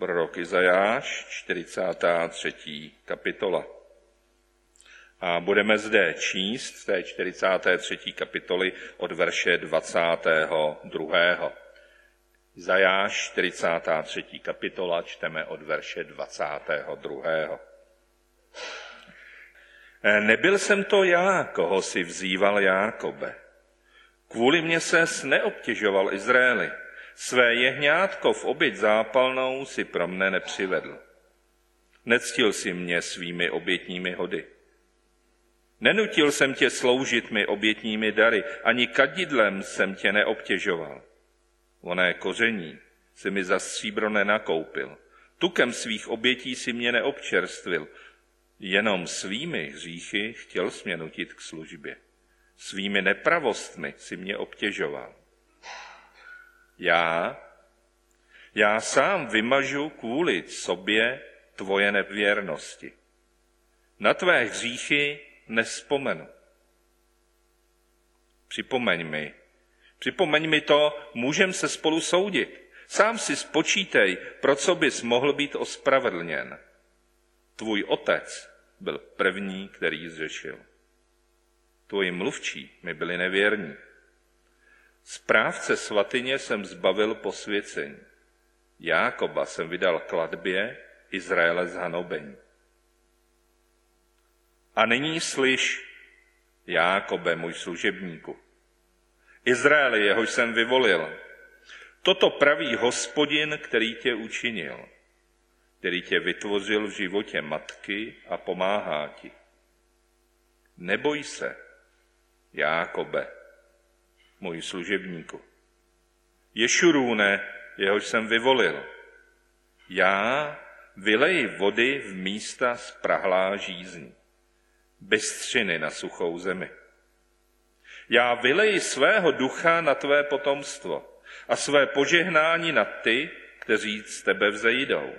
Prorok Izajáš, 43. kapitola. A budeme zde číst z té 43. kapitoly od verše 22. Izajáš, 43. kapitola, čteme od verše 22. Nebyl jsem to já, koho si vzýval Jákobe. Kvůli mně ses neobtěžoval Izraeli. Své jehňátko v oběť zápalnou si pro mne nepřivedl. Nectil si mě svými obětními hody. Nenutil jsem tě sloužit mi obětními dary, ani kadidlem jsem tě neobtěžoval. Oné koření si mi za stříbro nenakoupil. Tukem svých obětí si mě neobčerstvil. Jenom svými hříchy chtěl jsi mě nutit k službě. Svými nepravostmi si mě obtěžoval. Já sám vymažu kvůli sobě tvoje nevěrnosti. Na tvé hříchy nevzpomenu. Připomeň mi to, můžem se spolu soudit. Sám si spočítej, pro co bys mohl být ospravedlněn. Tvůj otec byl první, který zřešil. Tvoji mluvčí mi byli nevěrní. Správce svatyně jsem zbavil posvěcení. Jákoba jsem vydal klatbě, Izraele zhanobení. A nyní slyš, Jákobe, můj služebníku. Izraeli, jehož jsem vyvolil. Toto praví Hospodin, který tě učinil, který tě vytvořil v životě matky a pomáhá ti. Neboj se, Jákobe, můj služebníku. Ješurůne, jehož jsem vyvolil. Já vyleji vody v místa sprahlá žízní, bystřiny na suchou zemi. Já vyleji svého ducha na tvé potomstvo a své požehnání na ty, kteří z tebe vzejdou.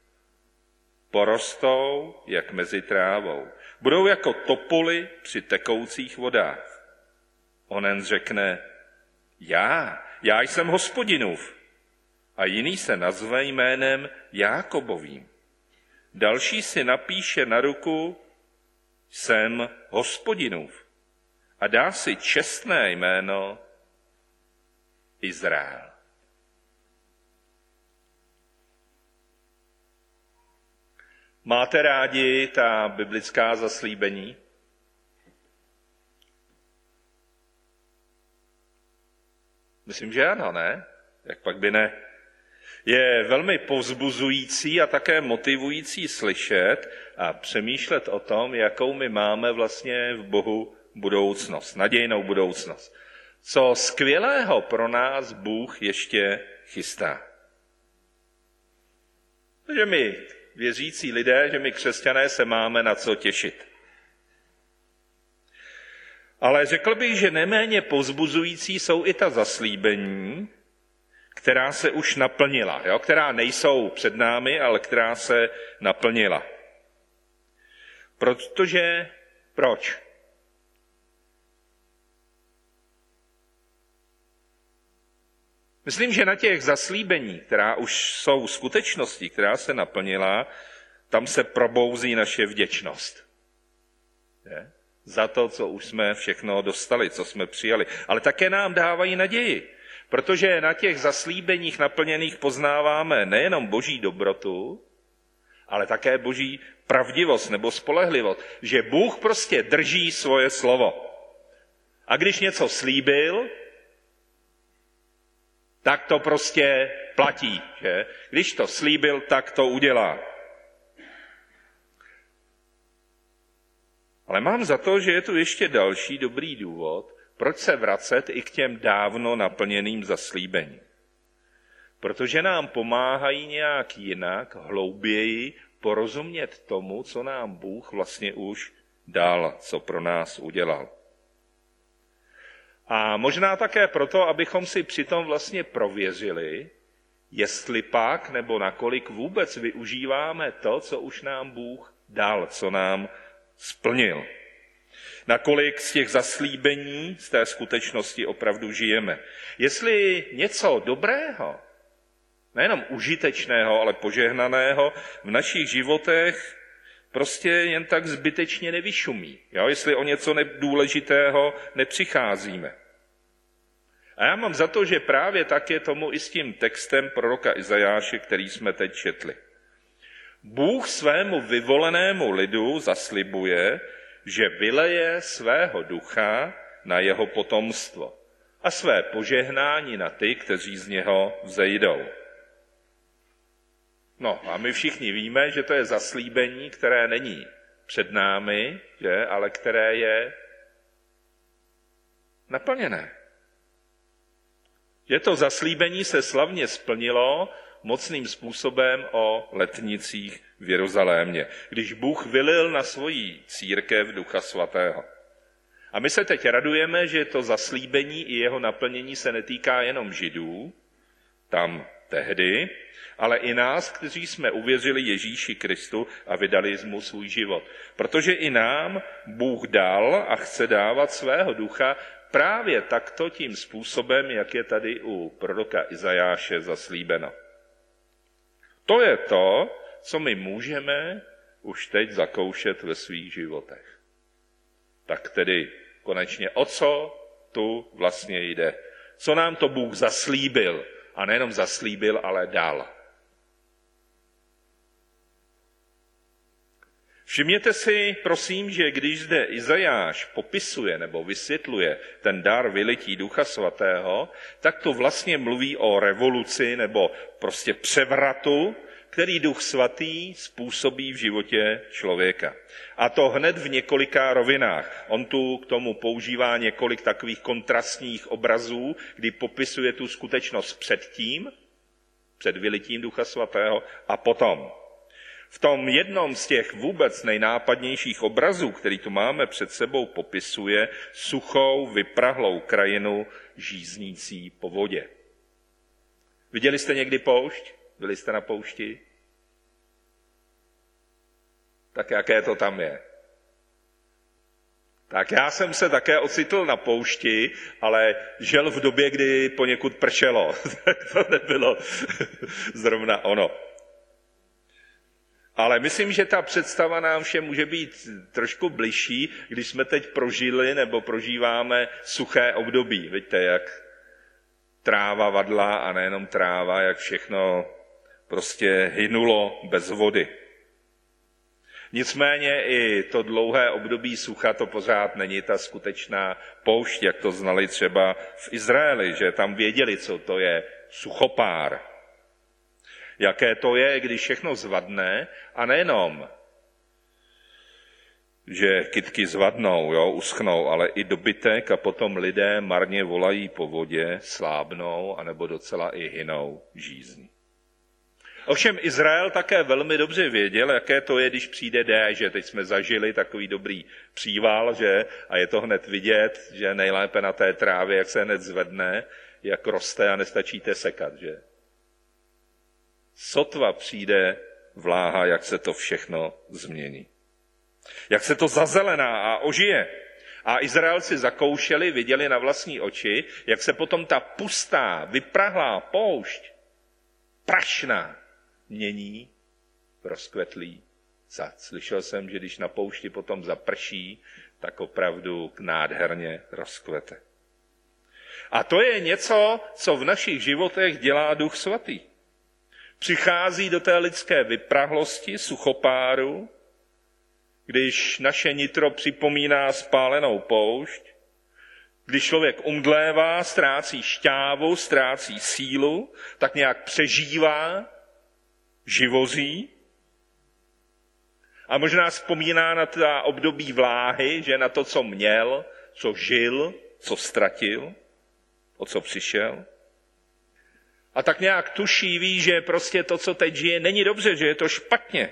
Porostou, jak mezi trávou. Budou jako topoly při tekoucích vodách. Onen řekne, já jsem Hospodinův. A jiný se nazve jménem Jákobovým. Další si napíše na ruku, jsem Hospodinův. A dá si čestné jméno Izrael. Máte rádi ta biblická zaslíbení? Myslím, že ano, ne? Jak pak by ne? Je velmi povzbuzující a také motivující slyšet a přemýšlet o tom, jakou my máme vlastně v Bohu budoucnost, nadějnou budoucnost. Co skvělého pro nás Bůh ještě chystá. Že my, věřící lidé, že my křesťané se máme na co těšit. Ale řekl bych, že neméně povzbuzující jsou i ta zaslíbení, která se už naplnila, která nejsou před námi, ale která se naplnila. Proč? Myslím, že na těch zaslíbení, která už jsou skutečností, která se naplnila, tam se probouzí naše vděčnost. Za to, co už jsme všechno dostali, co jsme přijali. Ale také nám dávají naději, protože na těch zaslíbeních naplněných poznáváme nejenom boží dobrotu, ale také boží pravdivost nebo spolehlivost, že Bůh prostě drží svoje slovo. A když něco slíbil, tak to prostě platí. Že? Když to slíbil, tak to udělá. Ale mám za to, že je tu ještě další dobrý důvod, proč se vracet i k těm dávno naplněným zaslíbením. Protože nám pomáhají nějak jinak, hlouběji porozumět tomu, co nám Bůh vlastně už dal, co pro nás udělal. A možná také proto, abychom si přitom vlastně prověřili, jestli pak nebo nakolik vůbec využíváme to, co už nám Bůh dal, co nám splnil. Nakolik z těch zaslíbení, z té skutečnosti opravdu žijeme. Jestli něco dobrého nejenom užitečného, ale požehnaného, v našich životech prostě jen tak zbytečně nevyšumí, jo? Jestli o něco důležitého nepřicházíme. A já mám za to, že právě tak je tomu i s tím textem proroka Izajáše, který jsme teď četli. Bůh svému vyvolenému lidu zaslibuje, že vyleje svého ducha na jeho potomstvo a své požehnání na ty, kteří z něho vzejdou. No a my všichni víme, že to je zaslíbení, které není před námi, že? Ale které je naplněné. Že to zaslíbení se slavně splnilo mocným způsobem o letnicích v Jeruzalémě, když Bůh vylil na svoji církev Ducha Svatého. A my se teď radujeme, že to zaslíbení i jeho naplnění se netýká jenom Židů, tam tehdy, ale i nás, kteří jsme uvěřili Ježíši Kristu a vydali mu svůj život. Protože i nám Bůh dal a chce dávat svého ducha právě takto tím způsobem, jak je tady u proroka Izajáše zaslíbeno. To je to, co my můžeme už teď zakoušet ve svých životech. Tak tedy konečně o co tu vlastně jde? Co nám to Bůh zaslíbil? A nejenom zaslíbil, ale dal. Všimněte si, prosím, že když zde Izajáš popisuje nebo vysvětluje ten dar vylití Ducha Svatého, tak to vlastně mluví o revoluci nebo prostě převratu, který Duch Svatý způsobí v životě člověka. A to hned v několika rovinách. On tu k tomu používá několik takových kontrastních obrazů, kdy popisuje tu skutečnost předtím, před vylitím Ducha Svatého a potom. V tom jednom z těch vůbec nejnápadnějších obrazů, který tu máme před sebou, popisuje suchou, vyprahlou krajinu žíznící po vodě. Viděli jste někdy poušť? Byli jste na poušti? Tak jaké to tam je? Tak já jsem se také ocitl na poušti, ale žel v době, kdy poněkud pršelo. Tak to nebylo zrovna ono. Ale myslím, že ta představa nám všem může být trošku bližší, když jsme teď prožili nebo prožíváme suché období. Vidíte, jak tráva vadla a nejenom tráva, jak všechno prostě hynulo bez vody. Nicméně i to dlouhé období sucha to pořád není ta skutečná poušť, jak to znali třeba v Izraeli, že tam věděli, co to je suchopár. Jaké to je, když všechno zvadne a nejenom, že kytky zvadnou, jo, uschnou, ale i dobytek a potom lidé marně volají po vodě, slábnou anebo docela i hynou žízní. Ovšem Izrael také velmi dobře věděl, jaké to je, když přijde déšť, že teď jsme zažili takový dobrý příval, že, a je to hned vidět, že nejlépe na té trávě, jak se hned zvedne, jak roste a nestačíte sekat, že. Sotva přijde vláha, jak se to všechno změní. Jak se to zazelená a ožije. A Izraelci zakoušeli, viděli na vlastní oči, jak se potom ta pustá, vyprahlá poušť, prašná, mění v rozkvetlý sad. Slyšel jsem, že když na poušti potom zaprší, tak opravdu nádherně rozkvete. A to je něco, co v našich životech dělá Duch Svatý. Přichází do té lidské vyprahlosti, suchopáru, když naše nitro připomíná spálenou poušť, když člověk umdlévá, ztrácí šťávu, ztrácí sílu, tak nějak přežívá, živozí a možná vzpomíná na ta období vláhy, že na to, co měl, co žil, co ztratil, o co přišel. A tak nějak tuší, ví, že prostě to, co teď žije, není dobře, že je to špatně.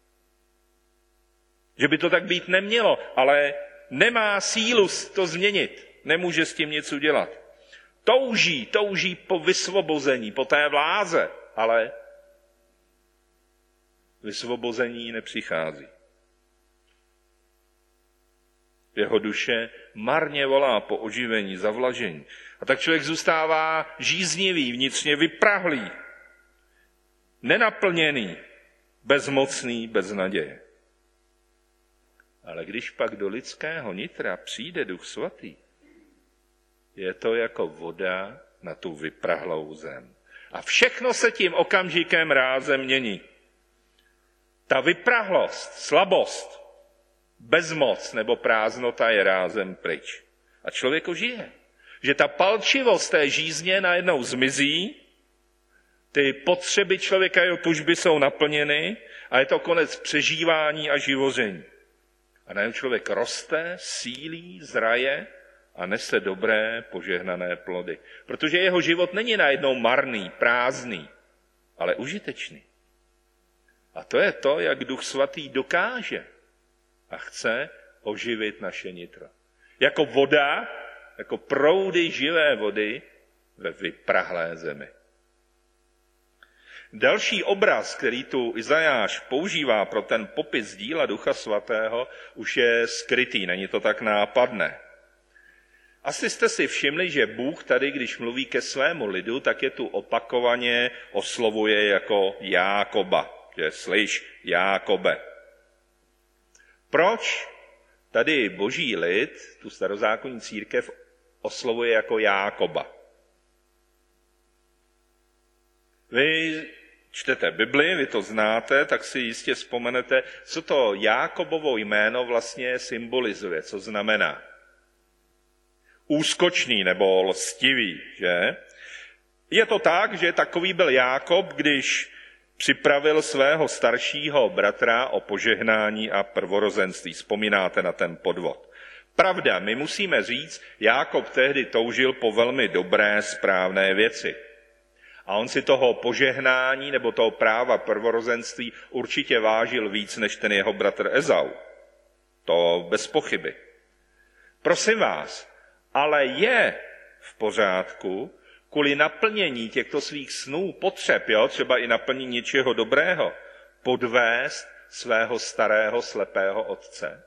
Že by to tak být nemělo, ale nemá sílu to změnit. Nemůže s tím nic udělat. Touží po vysvobození, po té vláze, ale vysvobození nepřichází. Jeho duše marně volá po oživení, zavlažení. A tak člověk zůstává žíznivý, vnitřně vyprahlý. nenaplněný, bezmocný, bez naděje. Ale když pak do lidského nitra přijde Duch Svatý, je to jako voda na tu vyprahlou zem. A všechno se tím okamžikem rázem mění. Ta vyprahlost, slabost, bezmoc nebo prázdnota je rázem pryč. A člověk žije. Že ta palčivost té žízně najednou zmizí, ty potřeby člověka, jeho tužby jsou naplněny a je to konec přežívání a živoření. A najednou člověk roste, sílí, zraje a nese dobré, požehnané plody. Protože jeho život není najednou marný, prázdný, ale užitečný. A to je to, jak Duch Svatý dokáže a chce oživit naše nitro. Jako voda, jako proudy živé vody ve vyprahlé zemi. Další obraz, který tu Izajáš používá pro ten popis díla Ducha Svatého, už je skrytý, není to tak nápadné. Asi jste si všimli, že Bůh tady, když mluví ke svému lidu, tak je tu opakovaně oslovuje jako Jákoba. Že slyš, Jákobe. Proč tady boží lid, tu starozákonní církev, oslovuje jako Jákoba? Vy čtete Bibli, vy to znáte, tak si jistě vzpomenete, co to Jákobovo jméno vlastně symbolizuje, co znamená. Úskočný nebo lstivý, že? Je to tak, že takový byl Jákob, když připravil svého staršího bratra o požehnání a prvorozenství. Vzpomínáte na ten podvod. Pravda, my musíme říct, Jákob tehdy toužil po velmi dobré, správné věci. A on si toho požehnání nebo toho práva prvorozenství určitě vážil víc než ten jeho bratr Ezau. To bez pochyby. Prosím vás, ale je v pořádku kvůli naplnění těchto svých snů, potřeb, třeba i naplnění něčeho dobrého, podvést svého starého slepého otce?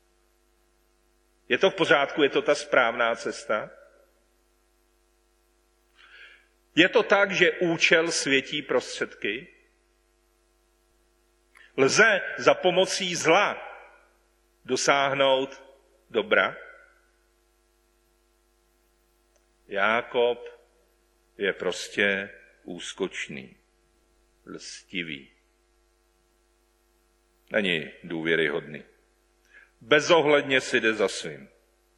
Je to v pořádku, je to ta správná cesta? Je to tak, že účel světí prostředky? Lze za pomocí zla dosáhnout dobra? Jákob je prostě úskočný, lstivý. Není důvěryhodný. Bezohledně si jde za svým.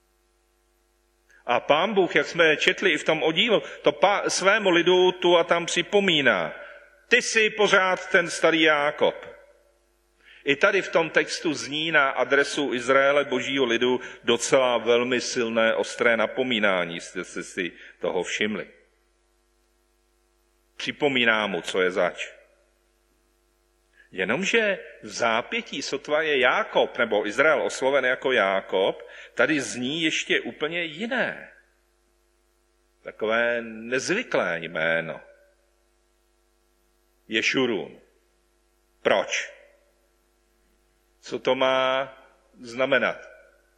A Pán Bůh, jak jsme četli i v tom oddílu, to svému lidu tu a tam připomíná. Ty jsi pořád ten starý Jákob. I tady v tom textu zní na adresu Izraele, božího lidu, docela velmi silné, ostré napomínání, jste si toho všimli. Připomíná mu, co je zač. Jenomže v zápětí sotva je Jákob, nebo Izrael osloven jako Jákob, tady zní ještě úplně jiné. Takové nezvyklé jméno. Ješurun. Proč? Co to má znamenat?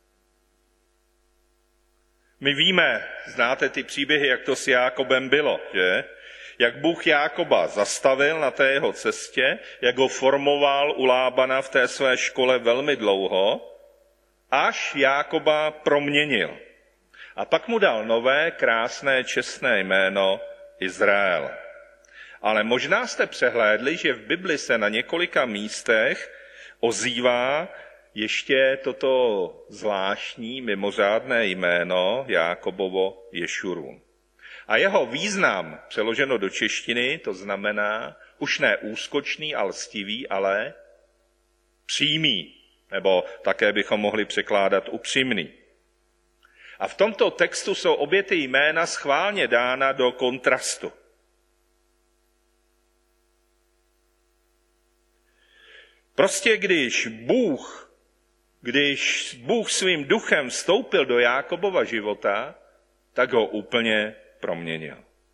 My víme, znáte ty příběhy, jak to s Jákobem bylo, že? Jak Bůh Jákoba zastavil na té jeho cestě, jak ho formoval u Lábana v té své škole velmi dlouho, až Jákoba proměnil. A pak mu dal nové, krásné, čestné jméno Izrael. Ale možná jste přehlédli, že v Bibli se na několika místech ozývá ještě toto zvláštní, mimořádné jméno Jákobovo Ješurun. A jeho význam, přeloženo do češtiny, to znamená už ne úskočný a lstivý, ale přímý, nebo také bychom mohli překládat upřímný. A v tomto textu jsou obě ty jména schválně dána do kontrastu. Prostě když Bůh svým duchem vstoupil do Jákobova života, tak ho úplně proměnil.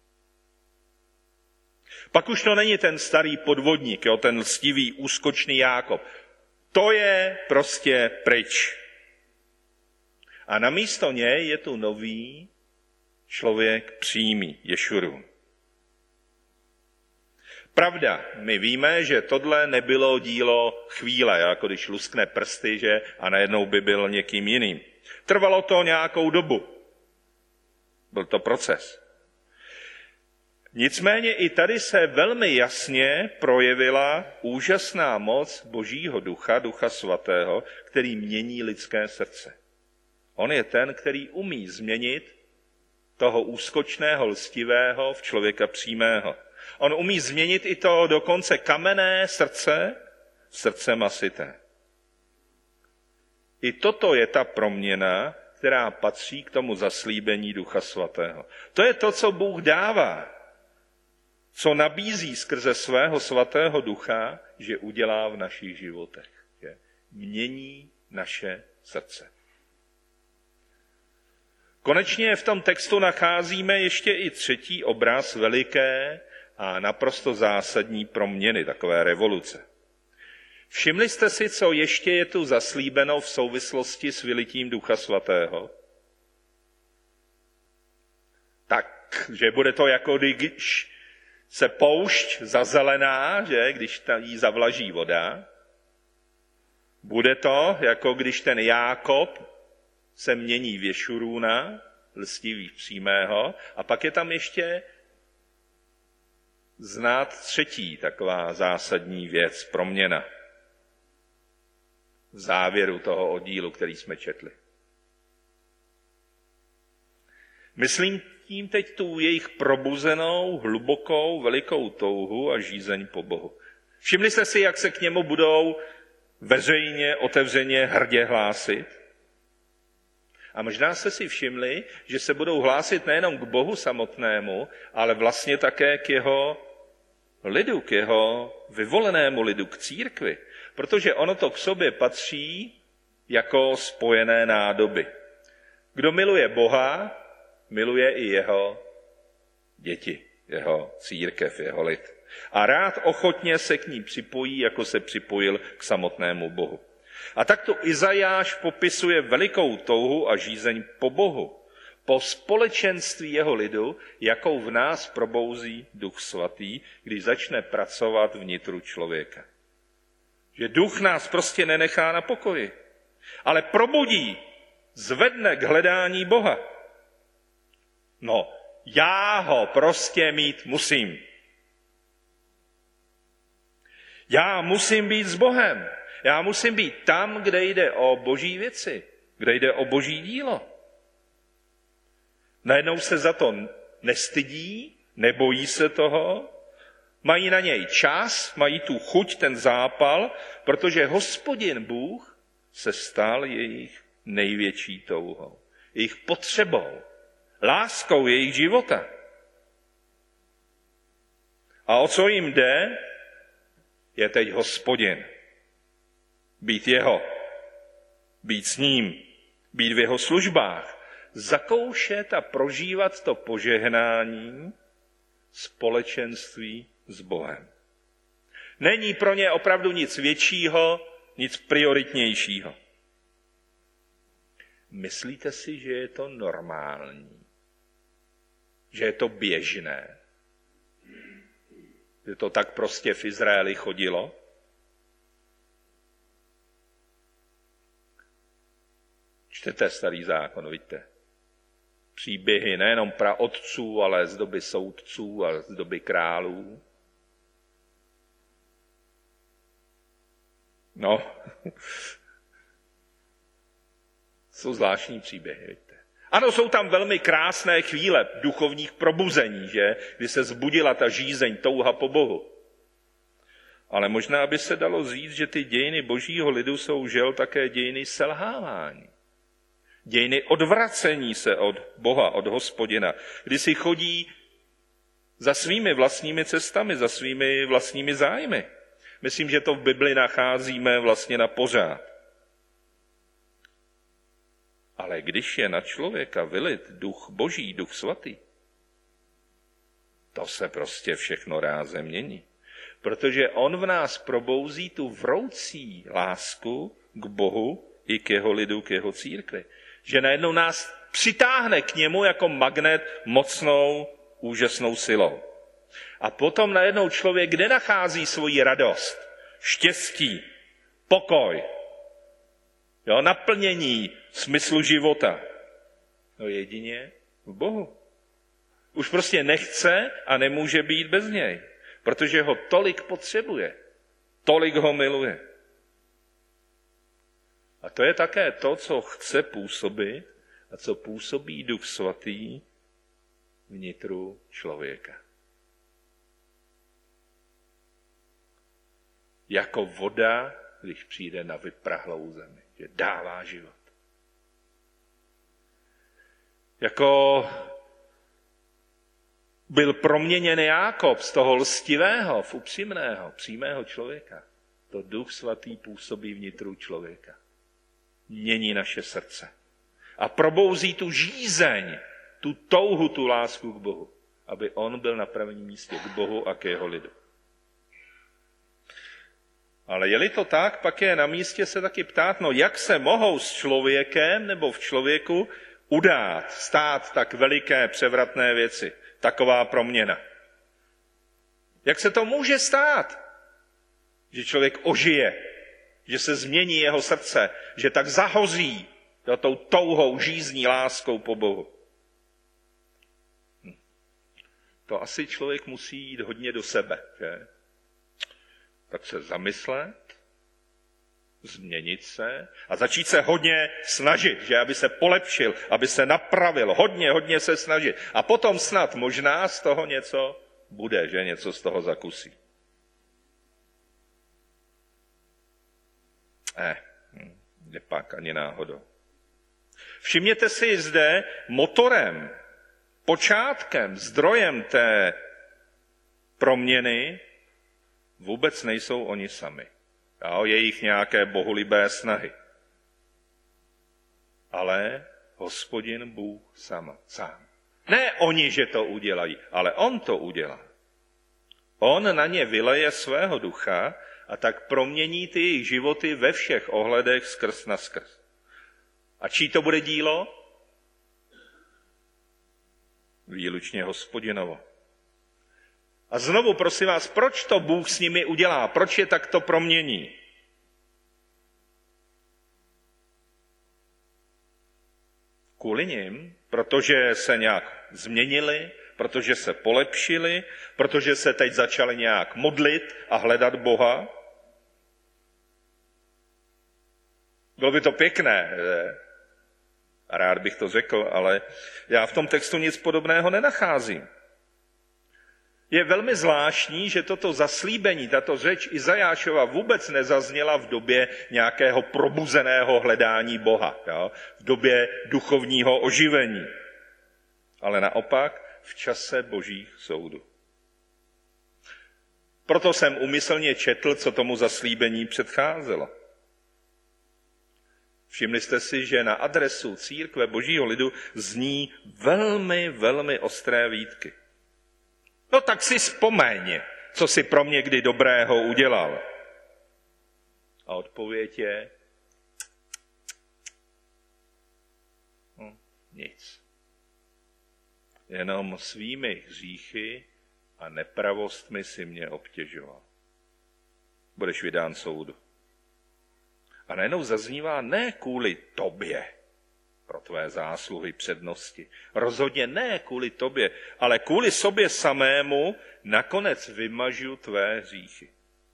Pak už to není ten starý podvodník, ten lstivý, úskočný Jákob. To je prostě pryč. A namísto něj je tu nový člověk přímý, Ješurun. Pravda, my víme, že tohle nebylo dílo chvíle, jako když luskne prsty, že a najednou by byl někým jiným. Trvalo to nějakou dobu. Byl to proces. Nicméně i tady se velmi jasně projevila úžasná moc Božího ducha, Ducha Svatého, který mění lidské srdce. On je ten, který umí změnit toho úskočného, lstivého v člověka přímého. On umí změnit i to dokonce kamenné srdce v srdce masité. I toto je ta proměna, která patří k tomu zaslíbení Ducha Svatého. To je to, co Bůh dává, co nabízí skrze svého svatého ducha, že udělá v našich životech. Že mění naše srdce. Konečně v tom textu nacházíme ještě i třetí obraz veliké a naprosto zásadní proměny, takové revoluce. Všimli jste si, co ještě je tu zaslíbeno v souvislosti s vylitím Ducha Svatého? Tak, že bude to jako když se poušť zazelená, že, když jí zavlaží voda. Bude to, jako když ten Jákob se mění v Ješurúna, lstivý přímého, a pak je tam ještě znát třetí taková zásadní věc, proměna. V závěru toho oddílu, který jsme četli. Myslím tím teď tu jejich probuzenou, hlubokou, velikou touhu a žízeň po Bohu. Všimli jste si, jak se k němu budou veřejně, otevřeně, hrdě hlásit? A možná jste si všimli, že se budou hlásit nejenom k Bohu samotnému, ale vlastně také k jeho lidu, k jeho vyvolenému lidu, k církvi. Protože ono to k sobě patří jako spojené nádoby. Kdo miluje Boha, miluje i jeho děti, jeho církev, jeho lid. A rád ochotně se k ní připojí, jako se připojil k samotnému Bohu. A takto Izajáš popisuje velikou touhu a žízeň po Bohu, po společenství jeho lidu, jakou v nás probouzí Duch Svatý, když začne pracovat vnitru člověka. Že duch nás prostě nenechá na pokoji, ale probudí, zvedne k hledání Boha. No, já ho prostě mít musím. Já musím být s Bohem. Já musím být tam, kde jde o boží věci, kde jde o boží dílo. Najednou se za to nestydí, nebojí se toho, mají na něj čas, mají tu chuť, ten zápal, protože Hospodin Bůh se stal jejich největší touhou, jejich potřebou, láskou jejich života. A o co jim jde, je teď Hospodin. Být jeho, být s ním, být v jeho službách, zakoušet a prožívat to požehnání společenství s Bohem. Není pro ně opravdu nic většího, nic prioritnějšího. Myslíte si, že je to normální? Že je to běžné? Že to tak prostě v Izraeli chodilo? Čtete Starý zákon, vidíte? Příběhy nejenom praotců, ale z doby soudců a z doby králů. No, jsou zvláštní příběhy, vidíte? Ano, jsou tam velmi krásné chvíle duchovních probuzení, že? Kdy se zbudila ta žízeň, touha po Bohu. Ale možná by se dalo říct, že ty dějiny božího lidu jsou žel také dějiny selhávání. Dějiny odvracení se od Boha, od Hospodina, kdy si chodí za svými vlastními cestami, za svými vlastními zájmy. Myslím, že to v Bibli nacházíme vlastně na pořád. Ale když je na člověka vylit duch boží, duch svatý, to se prostě všechno ráze mění. Protože on v nás probouzí tu vroucí lásku k Bohu i k jeho lidu, k jeho církvi. Že najednou nás přitáhne k němu jako magnet mocnou, úžasnou silou. A potom najednou člověk kde nachází svoji radost, štěstí, pokoj, naplnění smyslu života? No jedině v Bohu. Už prostě nechce a nemůže být bez něj, protože ho tolik potřebuje, tolik ho miluje. A to je také to, co chce působit a co působí Duch Svatý vnitru člověka. Jako voda, když přijde na vyprahlou zemi, že dává život. Jako byl proměněn Jákob z toho lstivého v upřímného, přímého člověka. To Duch Svatý působí vnitru člověka. Mění naše srdce. A probouzí tu žízeň, tu touhu, tu lásku k Bohu. Aby on byl na prvním místě k Bohu a k jeho lidu. Ale je-li to tak, pak je na místě se taky ptát, jak se mohou s člověkem nebo v člověku stát tak veliké převratné věci, taková proměna. Jak se to může stát, že člověk ožije, že se změní jeho srdce, že tak zahozí tou touhou, žízní, láskou po Bohu? To asi člověk musí jít hodně do sebe, že? Tak se zamyslet, změnit se a začít se hodně snažit, že aby se polepšil, aby se napravil, hodně se snažit. A potom snad možná z toho něco bude, že něco z toho zakusí. Nepak ani náhodou. Všimněte si zde motorem, počátkem, zdrojem té proměny vůbec nejsou oni sami. Jejich nějaké bohulibé snahy. Ale Hospodin Bůh sám. Ne oni, že to udělají, ale on to udělá. On na ně vyleje svého ducha a tak promění ty jejich životy ve všech ohledech skrz na skrz. A čí to bude dílo? Výlučně Hospodinovo. A znovu prosím vás, proč to Bůh s nimi udělá? Proč je takto promění? Kvůli nim, protože se nějak změnili, protože se polepšili, protože se teď začali nějak modlit a hledat Boha. Bylo by to pěkné, a rád bych to řekl, ale já v tom textu nic podobného nenacházím. Je velmi zvláštní, že toto zaslíbení, tato řeč Izajášova vůbec nezazněla v době nějakého probuzeného hledání Boha, v době duchovního oživení, ale naopak v čase božích soudů. Proto jsem úmyslně četl, co tomu zaslíbení předcházelo. Všimli jste si, že na adresu církve božího lidu zní velmi ostré výtky. Tak si vzpomeň, co si pro mě kdy dobrého udělal. A odpověď je nic. Jenom svými hříchy a nepravostmi si mě obtěžoval. Budeš vydán soudu. A najednou zaznívá ne kvůli tobě, pro tvé zásluhy, přednosti. Rozhodně ne kvůli tobě, ale kvůli sobě samému nakonec vymažu tvé hříchy.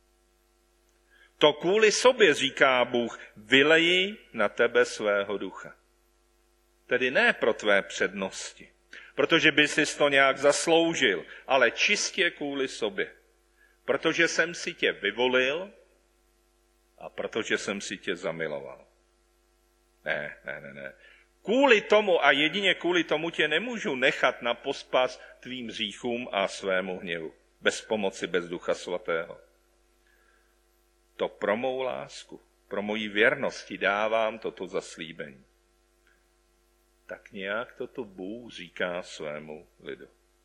To kvůli sobě, říká Bůh, vyleji na tebe svého ducha. Tedy ne pro tvé přednosti, protože by si to nějak zasloužil, ale čistě kvůli sobě. Protože jsem si tě vyvolil a protože jsem si tě zamiloval. Ne. Kvůli tomu a jedině kvůli tomu tě nemůžu nechat na pospas tvým hříchům a svému hněvu. Bez pomoci, bez Ducha Svatého. To pro mou lásku, pro moji věrnosti dávám toto zaslíbení. Tak nějak toto Bůh říká svému lidu.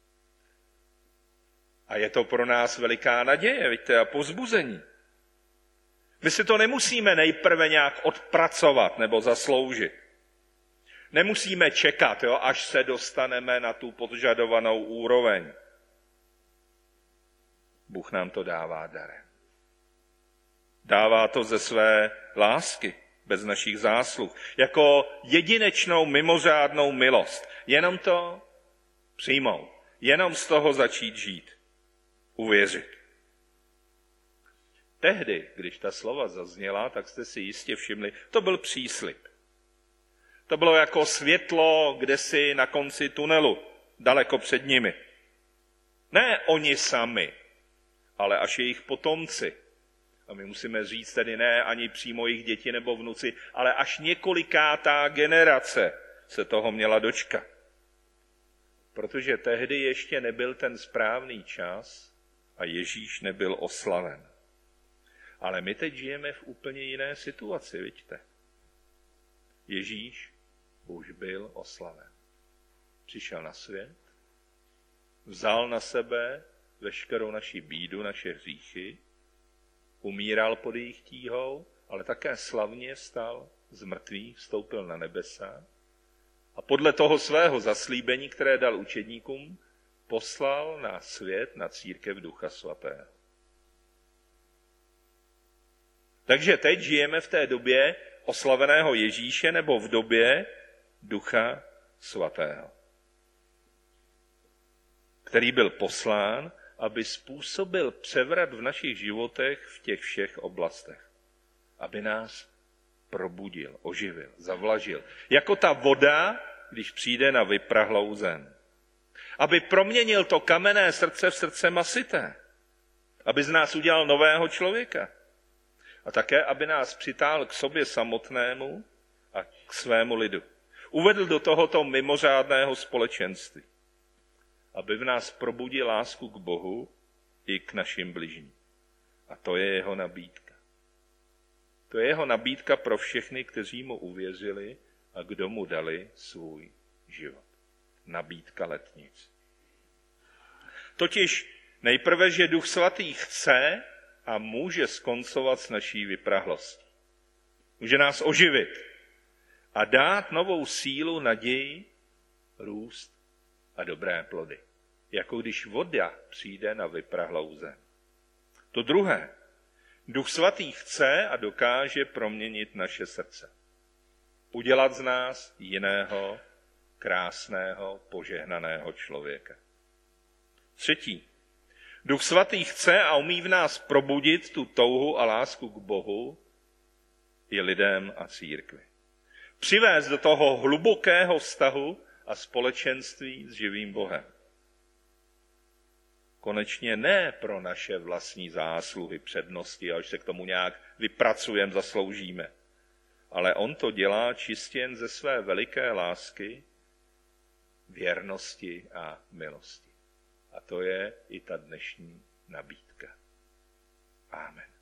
A je to pro nás veliká naděje, vidíte, a povzbuzení. My si to nemusíme nejprve nějak odpracovat nebo zasloužit. Nemusíme čekat, až se dostaneme na tu požadovanou úroveň. Bůh nám to dává darem. Dává to ze své lásky, bez našich zásluh, jako jedinečnou mimořádnou milost. Jenom to přijmout, jenom z toho začít žít, uvěřit. Tehdy, když ta slova zazněla, tak jste si jistě všimli, to byl příslib. To bylo jako světlo kdesi na konci tunelu, daleko před nimi. Ne oni sami, ale až jejich potomci. A my musíme říct tedy ne ani přímo jejich děti nebo vnuci, ale až několikátá generace se toho měla dočkat. Protože tehdy ještě nebyl ten správný čas a Ježíš nebyl oslaven. Ale my teď žijeme v úplně jiné situaci, vidíte. Ježíš už byl oslaven. Přišel na svět, vzal na sebe veškerou naši bídu, naše hříchy, umíral pod jejich tíhou, ale také slavně stal z mrtvých, vstoupil na nebesa a podle toho svého zaslíbení, které dal učedníkům, poslal na svět, na církev Ducha Svatého. Takže teď žijeme v té době oslaveného Ježíše nebo v době Ducha Svatého, který byl poslán, aby způsobil převrat v našich životech v těch všech oblastech. Aby nás probudil, oživil, zavlažil. Jako ta voda, když přijde na vyprahlou zem. Aby proměnil to kamenné srdce v srdce masité. Aby z nás udělal nového člověka. A také, aby nás přitáhl k sobě samotnému a k svému lidu. Uvedl do tohoto mimořádného společenství. Aby v nás probudil lásku k Bohu i k našim bližním. A to je jeho nabídka. To je jeho nabídka pro všechny, kteří mu uvěřili a kdo mu dali svůj život. Nabídka letnic. Totiž nejprve, že Duch Svatý chce a může skoncovat s naší vyprahlostí. Může nás oživit a dát novou sílu, naději, růst a dobré plody. Jako když voda přijde na vyprahlou zem. To druhé. Duch Svatý chce a dokáže proměnit naše srdce. Udělat z nás jiného, krásného, požehnaného člověka. Třetí. Duch Svatý chce a umí v nás probudit tu touhu a lásku k Bohu i lidem a církvi. Přivést do toho hlubokého vztahu a společenství s živým Bohem. Konečně ne pro naše vlastní zásluhy, přednosti, až se k tomu nějak vypracujeme, zasloužíme. Ale on to dělá čistě jen ze své veliké lásky, věrnosti a milosti. A to je i ta dnešní nabídka. Amen.